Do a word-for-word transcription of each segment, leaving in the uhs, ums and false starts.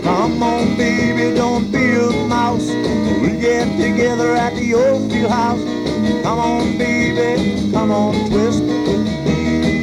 Come on, baby, don't be a mouse. We'll get together at the old field house. Come on, baby, come on, twist with me.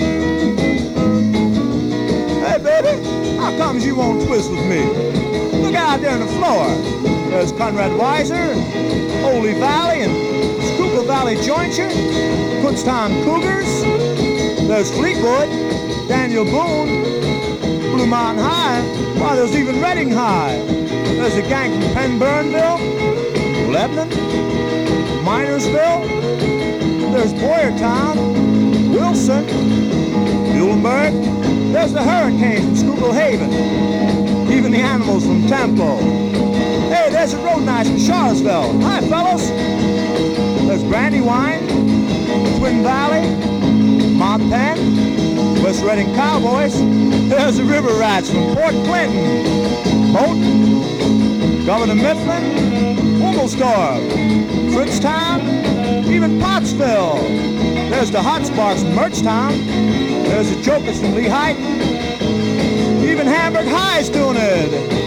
Hey, baby, how comes you won't twist with me? Look out there on the floor. There's Conrad Weiser, Holy Valley, and Schuylkill Valley Jointure, Kutztown Cougars. There's Fleetwood, Daniel Boone, Blue Mountain High. Why, there's even Reading High. There's a gang from Penn Burnville, Lebanon, Minersville. There's Boyertown, Wilson, Muhlenberg. There's the Hurricanes from Schuylkill Haven. Even the Animals from Tempo. Hey, there's the Road Knights from Charlottesville. Hi, fellas. There's Brandywine, Twin Valley, Mont Penn, West Reading Cowboys. There's the River Rats from Port Clinton, Houghton, Governor Mifflin, Humelstorf, Fritztown, even Pottsville. There's the Hot Sparks from Merchtown. There's the Jokers from Lehigh. Even Hamburg High's doing it.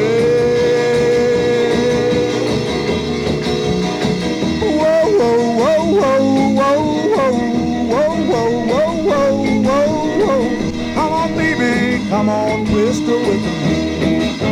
Whoa, whoa, whoa, whoa, whoa, whoa, whoa, whoa, whoa, whoa, whoa. Come on, baby, come on, twist with me.